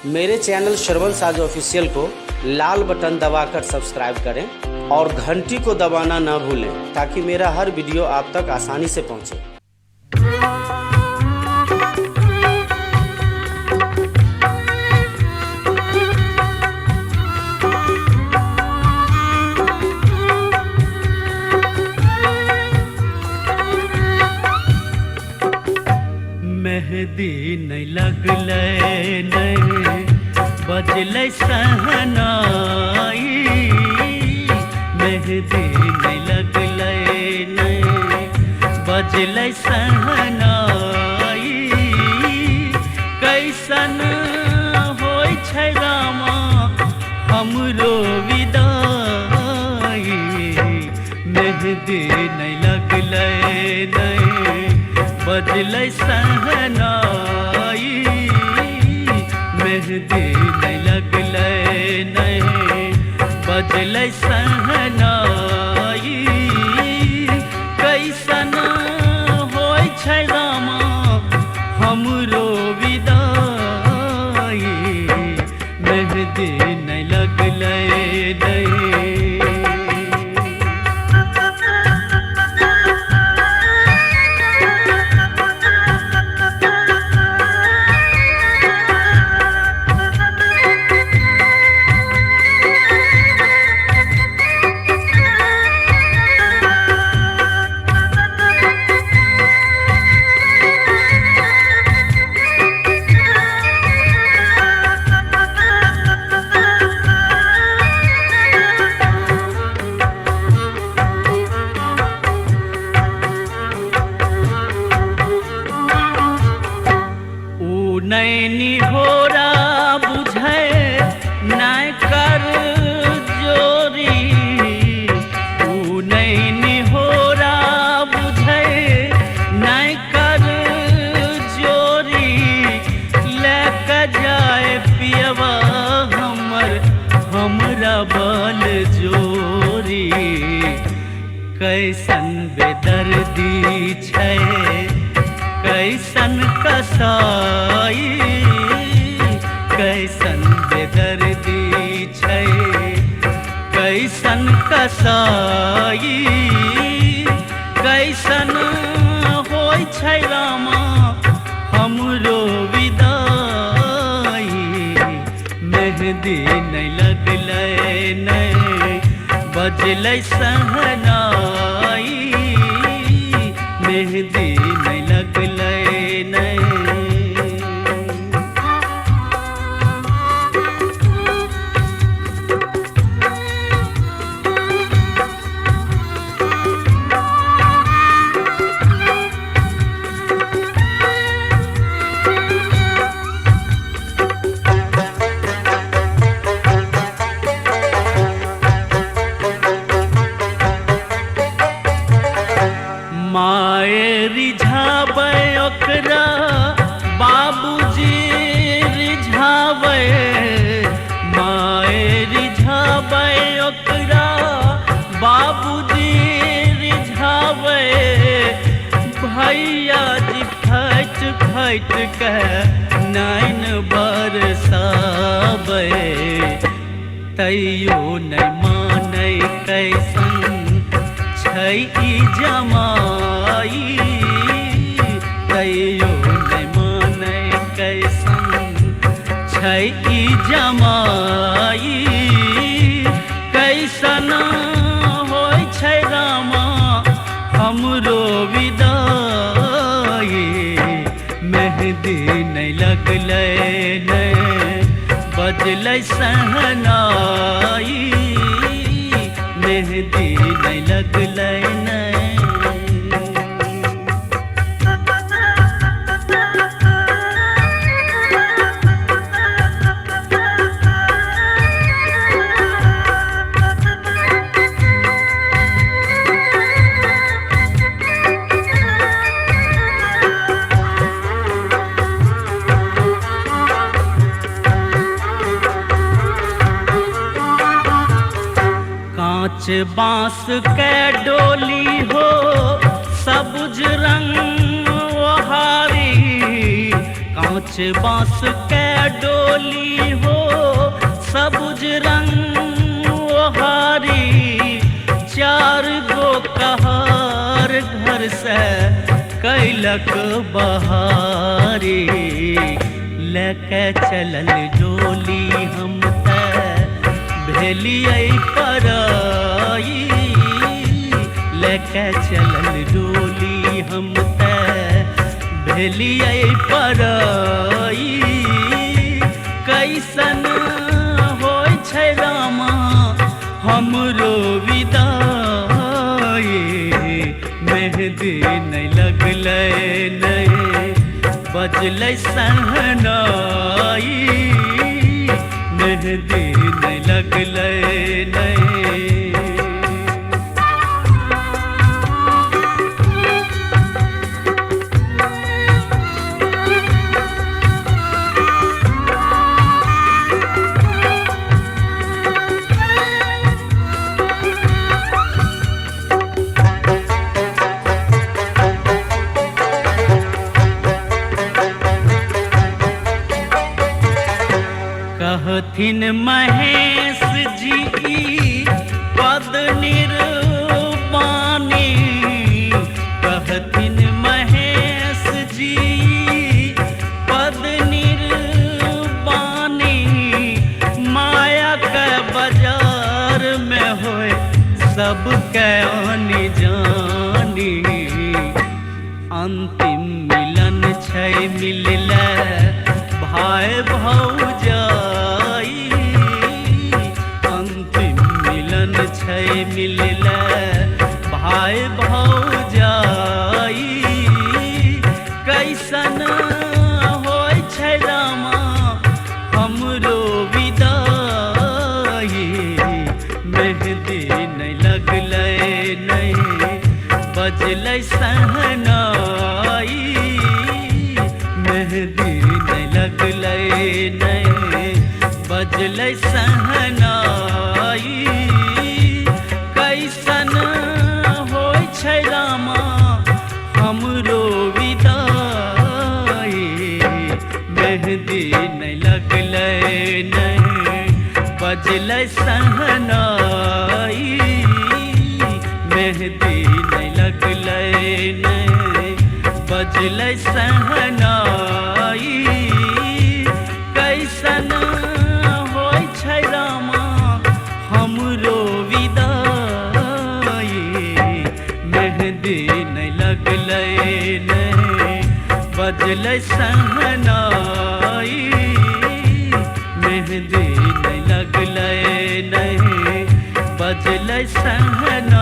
मेरे चैनल श्रवण साज ऑफिशियल को लाल बटन दबाकर सब्सक्राइब करें और घंटी को दबाना न भूलें ताकि मेरा हर वीडियो आप तक आसानी से पहुंचे। मेहदी नहीं लगलै नहीं बजलै सहनाई, मेहदी नहीं लगलै नहीं बजलै सहनाई। कैसन होइ छै रामा हमरो विदाई, मेहदी नहीं लगलै नहीं बजलै सहनाई, मेहदी नहीं लगलै नहीं बजलै सहनाई। कैसन होइ छै रामा हमरो विदाई, मेहदी नहीं लगलै नहीं। नैनी होरा बुझे नहीं कर जोरी, नैनी होरा बुझे नहीं कर जोरी। लेके जाए पियवा हमरा बल जोरी, कैसन बेदर्दी छै कैसन कसाई, कैसन बेदर्दी छै कैसन कसाई। कैसन होइ छै रामा हमरो विदाई, मेहदी नहीं लगलै नहीं बजलै सहनाई, मेहदी नहीं लगलै नहीं। माए रिझाबै ओकरा बाबूजी रिझाबै, माए रिझाबै ओकरा बाबूजी रिझाबै। भैया जी फैट फैट के नैन बरसाबै, तैयो नहीं मानै कैसन छै ई जमाई, तैयो नहीं मानै कैसन छै ई जमाई। कैसन होइ छै रामा हमरो विदाई, मेहदी नहीं लगलै नहीं बजलै सहनाई, मेहदी नहीं लगलै नहीं। कांच बांस के डोली हो सबुज रंग ओहारी, कांच पाँच बांस के डोली हो सबुज रंग ओहारी, चार गो कहार घर से कैलक बहारी। लेके चलल डोली हम भेलियै पराई, लेके चलल डोली हम भेलियै पराई। कैसन होइ छै रामा हमरो विदाई, मेहदी नहीं लगलै नहीं बजलै सहनाई, मेहदी नहीं लगलै नहीं। कहथिन महेश जी पद निर्वाणी, कहथिन महेश जी पद निर्वाणी। माया के बाजार में होए सबके आनी जानी, अंतिम मिलन छै मिलले भाई भौजाई, अंतिम मिलन छै मिलले भाई भौजाई। कैसन होइ छै रामा हमरो विदाई, मेहदी नहीं लगलै नहीं बजलै सहनाई, मेहदी नहीं लगलै नहीं बजलै सहनाई। कैसन होइ छै रामा हमरो विदाई, मेहदी नहीं लगलै नहीं बजलै सहनाई, मेहदी नहीं लगलै नहीं बजलै सहनाई। कैसन होइ छै रामा हमरो विदाई, मेहदी नहीं लगलै नहीं बजलै सहनाई, मेहदी नहीं लगलै नहीं बजलै सहनाई।